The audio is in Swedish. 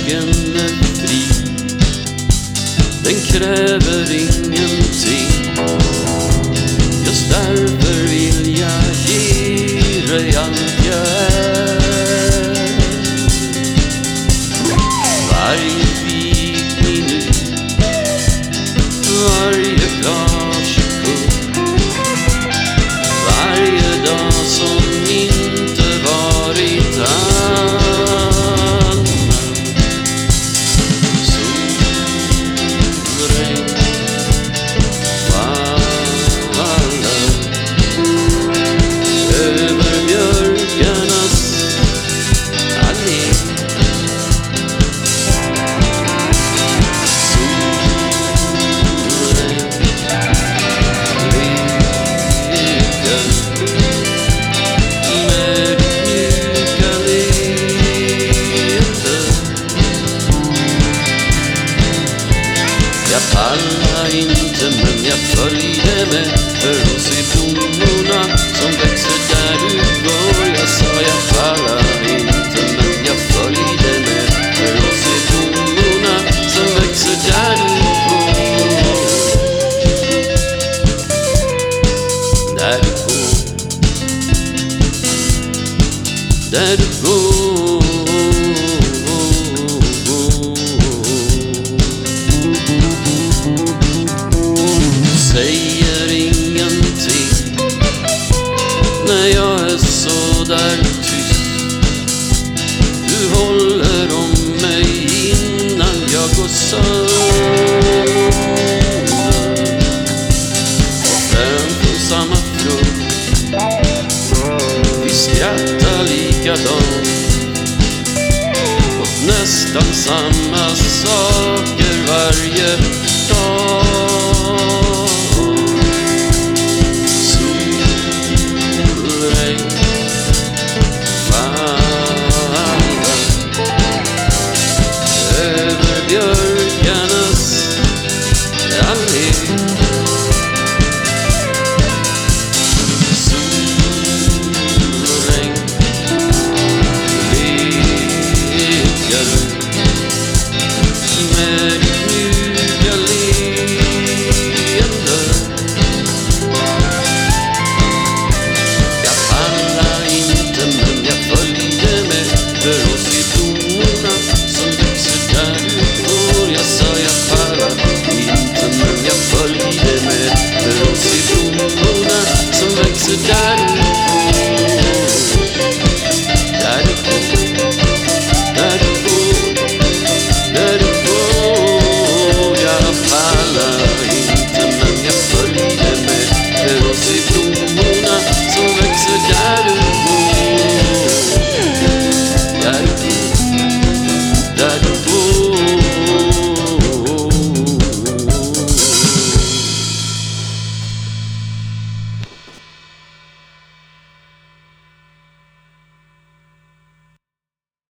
vägen är fri. Den kräver ingenting. Just därför vill jag ge dig allt jag är. Varje vik minut, varje klar sekund, varje dag som inte varit annan. Solregn faller över björkarnas allé. Jag pallar inte men jag följde med för att se blommorna som växer där du går. Jag sa jag pallar inte men jag följde med för att se blommorna som växer där du går. Där du går, där du går. Säger ingenting när jag är så där tyst. Du håller om mig innan jag går sönder. Och fram från samma frukt, vi skrattar likadant åt nästan samma saker varje dag. Över björkarnas allé. Solregn lekar med ditt mjuka leende. Jag pallar inte men jag följde med för oss i blommorna som växer där du går. Jag sa jag pallar inte men jag följde med för oss i blommorna som växer där